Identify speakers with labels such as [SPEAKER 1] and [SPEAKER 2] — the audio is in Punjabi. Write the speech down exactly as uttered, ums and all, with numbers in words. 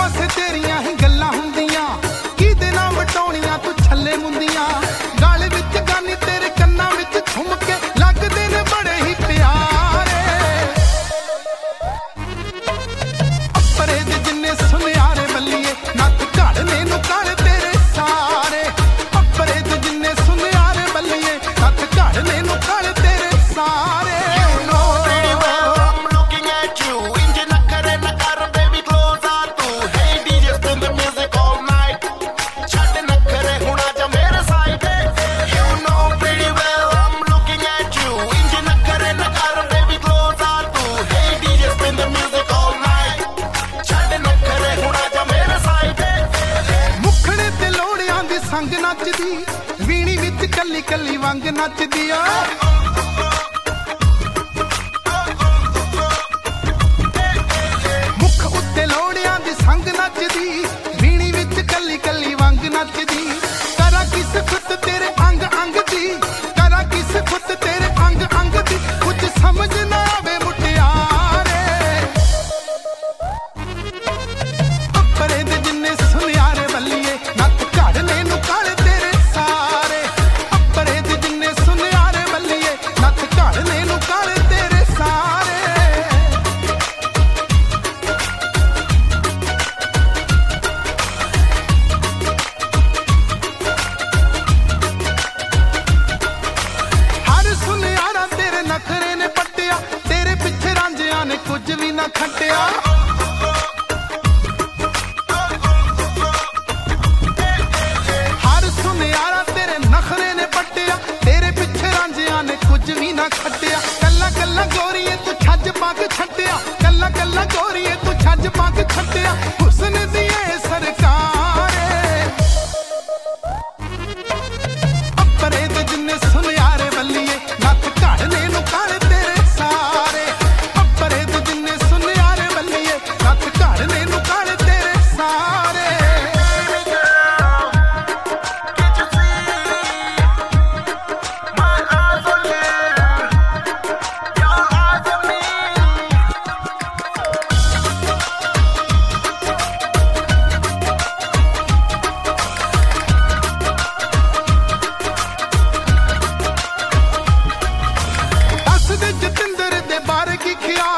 [SPEAKER 1] ਪਾਸੇ ਤੇਰੀਆਂ ਹੀ ਗੱਲਾਂ ਹੁੰਦੀਆਂ ਕਿਹਦੇ ਨਾਲ ਵਟਾਉਣੀਆਂ ਤੂੰ ਛੱਲੇ ਮੁੰਦੀਆਂ ਗਲ ਵਿੱਚ ਗਾਨੀ ਤੇਰੇ ਕੰਨਾਂ ਵਿੱਚ ਝੁੰਮ ਕੇ ਲੱਗਦੇ ਨੇ ਬੜੇ ਹੀ ਪਿਆਰੇ ਅੱਪਰੇ ਦੇ ਜਿੰਨੇ ਸੁਨਿਆਰੇ ਬੱਲੀਏ ਨੱਥ ਘੜ ਨੇ ਨੂੰ ਕਾਲੇ ਤੇਰੇ ਸਾਰੇ ਅੱਪਰੇ ਦੇ ਜਿੰਨੇ ਸੁਨਿਆਰੇ ਬੱਲੀਏ ਨੱਥ ਘੜ ਨੇ ਨੂੰ ਕਾਲੇ ਤੇਰੇ ਸਾਰੇ ਸੰਗ ਨੱਚਦੀ ਵੀਣੀ ਵਿੱਚ ਕੱਲੀ ਕੱਲੀ ਵੰਗ ਨੱਚਦੀ ਆ ਮੁੱਖ ਉੱਤੇ ਲੋੜਿਆਂ ਦੀ ਸੰਗ ਨੱਚਦੀ ਵੀਣੀ ਵਿੱਚ ਕੱਲੀ ਕੱਲੀ ਵੰਗ ਨੱਚਦੀ ਕਰਾਂ ਕਿਸ ਖੁੱਤ ਤੇਰੇ ਅੰਗ ਅੰਗ ਦੀ ਕਰਾਂ ਕਿਸ ਖੁੱਤ ਤੇਰੇ ਅੰਗ ਅੰਗ ਦੀ ਕੁਝ ਸਮਝ ਨਾ ਆਵੇ ਮੁਟਿਆਰੇ ਅੱਪਰੇ ਦੇ ਜਿੰਨੇ ਸੁਨਿਆਰੇ ਬੱਲੀਏ ਨੱਥ ਘੜ ਨੇ ਨੂੰ ਕਾਲੇ ਤੇਰੇ ਸਾਰੇ ਅੱਪਰੇ ਦੇ ਜਿੰਨੇ ਸੁਨਿਆਰੇ ਬੱਲੀਏ ਨੱਥ ਘੜ ਨੇ ਨੂੰ ਕਾਲੇ ਤੇਰੇ ਸਾਰੇ ਹਰ ਸੁਨਿਆਰਾ ਤੇਰੇ ਨਖਰੇ ਨੇ ਪੱਟਿਆ ਤੇਰੇ ਪਿੱਛੇ ਰਾਂਝਿਆਂ ਨੇ ਕੁਝ ਵੀ ਨਾ ਖੱਟਿਆ ਕੁਝ ਵੀ ਨਾ ਖੱਟਿਆ ਕੱਲਾ ਕੱਲਾ ਗੋਰੀਏ ਤੂੰ ਛੱਜ ਪੱਗ ਛੱਡਿਆ ਕੱਲਾ ਕੱਲਾ ਗੋਰੀਏ ਤੂੰ ਛੱਜ ਪੱਗ ਛੱਡਿਆ ਹੁਸਨ ਦੀ ਏ ਸਰਕਾਰੇ ਅੱਪਰੇ ਦੇ ਜਿੰਨੇ ਸੁਨਿਆਰੇ ਬੱਲੀਏ ਨੱਥ ਘੜ ਨੇ ਨੂੰ ਕਾਲੇ ਤੇਰੇ ਸਾਰੇ ਅੱਪਰੇ ਦੇ ਜਿੰਨੇ ਸੁਨਿਆਰੇ ਬੱਲੀਏ ਨੱਥ ਘੜ ਨੇ ਨੂੰ ਕਾਲੇ ਤੇਰੇ ਸਾਰੇ ਜਤਿੰਦਰ ਦੇ ਬਾਰੇ ਕੀ ਖਿਆਲ